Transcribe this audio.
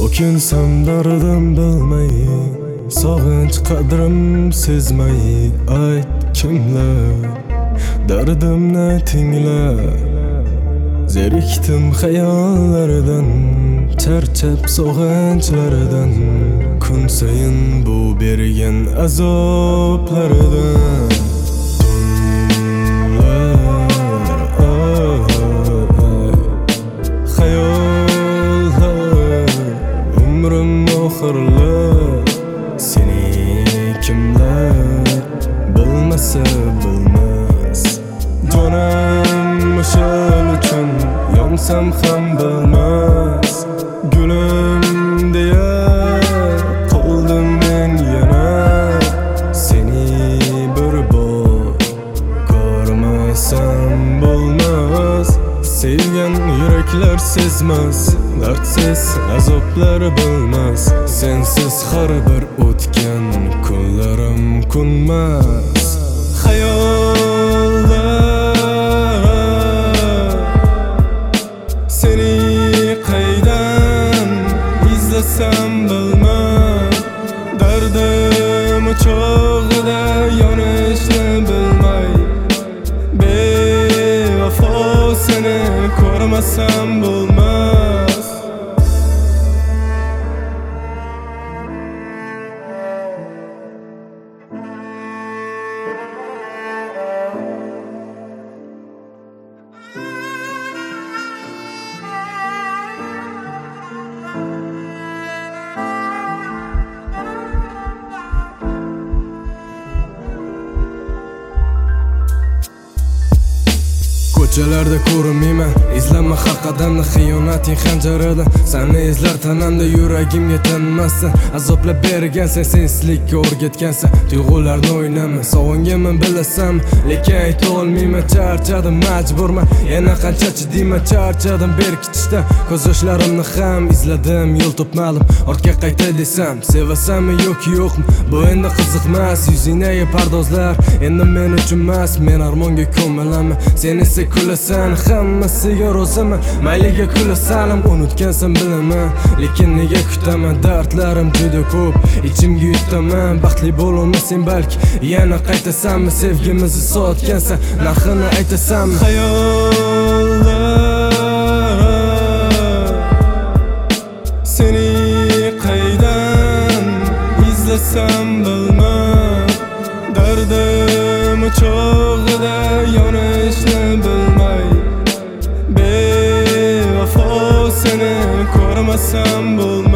O'kinsam dardim bilmay, sog'inch qadrim sezmay, ayt kimlar dardimni tinglar. Zerikdim xayollardan, charchab sog'inchlardan, kun sayin bu bergan azoblardan. Seni kimlar bilmasa bilmas. Jonim o'shal uchun yonsam ham bilmas. Gulim deya qoldim men yana. Seni bir bor ko'rmasam bo'lmas. Sevgan yuraklar sezmas, dardsiz azoblar bilmas. Sensiz har bir o'tgan kunlarim kunmas. Xayollar seni qaydan izlasam bilmam. Dardim o'chog'ida yonishni bilmay, bevafo seni ko'rmasam bo'lmas. Ko'chalarda ko'rinmayman, izlama har qadamda xiyonating xanjarida. Seni izlar tanamda, yuragimga tanmasdan azoblab bergan sen sensizlikka o'rgatgansan. Tuyg'ularni o'ynama, sog'inganman bilasan, lekin ayta olmayman. Charchadim, majburman, yana qancha chidayman. Charchadim berkitishdan, ko'z yoshlarimni ham izladim, yo'l topmadim. Ortga qaytay desam, sevasanmi yoki yo'qmi, bu endi qiziqmas. Yuzingdagi pardozlar endi men uchun emas. Men armonga ko'milaman, sen esa kulasan, hammasiga roziman. Mayliga kulasanim, unutgansan bilaman, lekin nega kutaman? Dardlarim juda ko'p, ichimga yutaman. Baxtli bo'lolmasang balki yana qaytasanmi? Sevgimizni sotgansan, narxini aytasanmi? Xayollar seni qaydan izlasam bilmam. Dardim o'chog'ida yonishni bilmay, bevafo seni ko'rmasam bo'lmas.